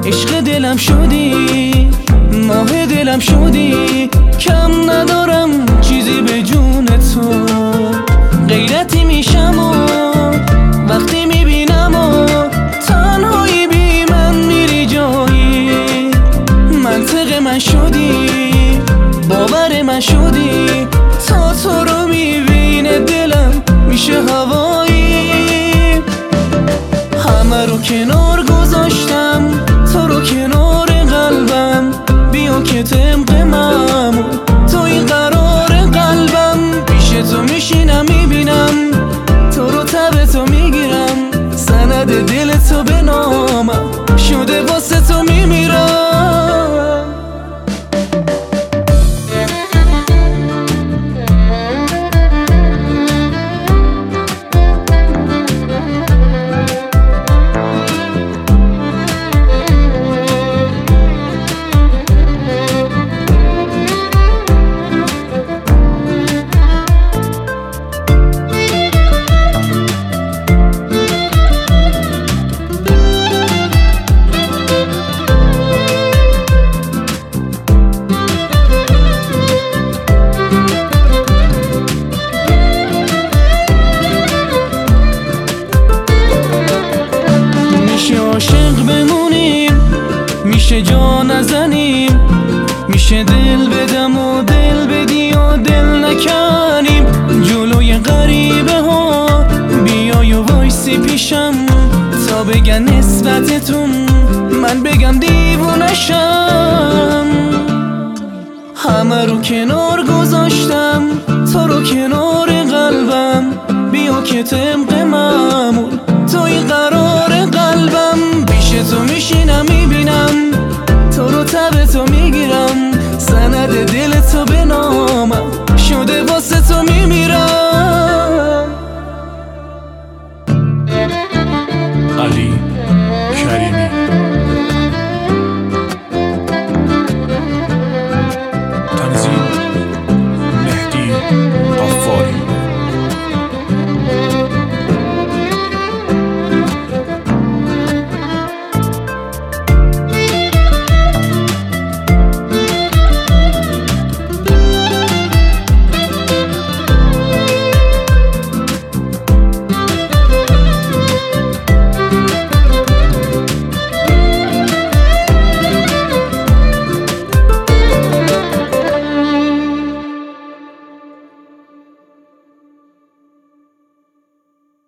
عشق دلم شدی، ماه دلم شدی، کم ندارم چیزی به جون تو. غیرتی میشم و وقتی میبینم و تنهایی بی من میری جایی. منطق من شدی، باور من شدی، تا تو رو میبینه دلم میشه هوایی. همه رو کنار گذاشتم، تو رو کنار قلبم، بیا که طبق معمول توی قرار قلبم. پیش تو میشینم میبینم تو رو تب تو میگیرم، سند دل تو به نامم شده واسه تو میمیرم. عاشق بمونیم، میشه جا نزنیم، میشه دل بدم و دل بدی و دل نکنیم. جلوی غریبه ها بیای و وایسی پیشم، تا بگن نسبتتون من بگم دیوونشم. همه رو کنار گذاشتم، تو رو کنار قلبم، بیا که طبق معمول توی قرار قلبم. پیش تو میشینم میبینم تو رو تب تو میگیرم، سند دل تو به نام